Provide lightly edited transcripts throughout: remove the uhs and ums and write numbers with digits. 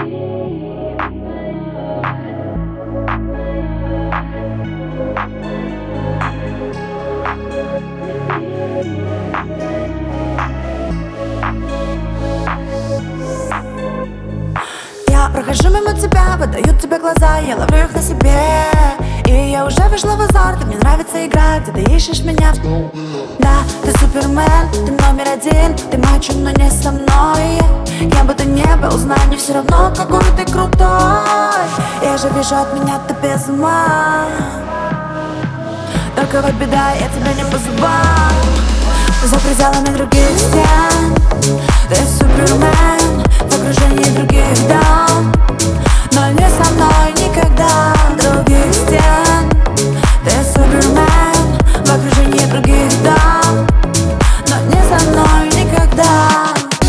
Я прохожу мимо тебя, выдают тебе глаза, я ловлю их на себе. И я уже вышла в азарт, и мне нравится игра, где ты ищешь меня. Да, ты супермен, ты номер один, ты мачо, но не со мной. Кем бы ты ни был, знай, мне все равно, какой ты крутой. Я же вижу от меня ты без ума. Только вот беда, я тебя не позываю за пределами других стен. Ты супермен в окружении других дам, но не со мной никогда. Других стен. Ты супермен в окружении других дам, но не со мной никогда.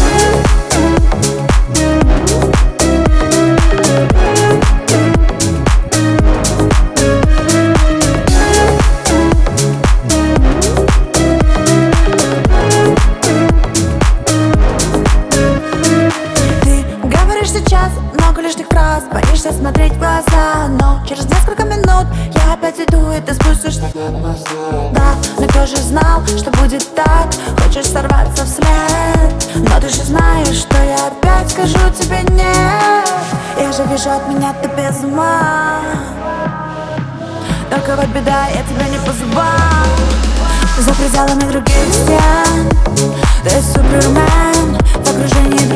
Сейчас много лишних фраз, боишься смотреть в глаза, но через несколько минут я опять иду, и ты спустишься. Да, но кто же знал, что будет так? Хочешь сорваться вслед, но ты же знаешь, что я опять скажу тебе нет. Я же вижу от меня ты без ума. Только вот беда, я тебя не позываю за пределами других стен. Ты супермен в окружении других.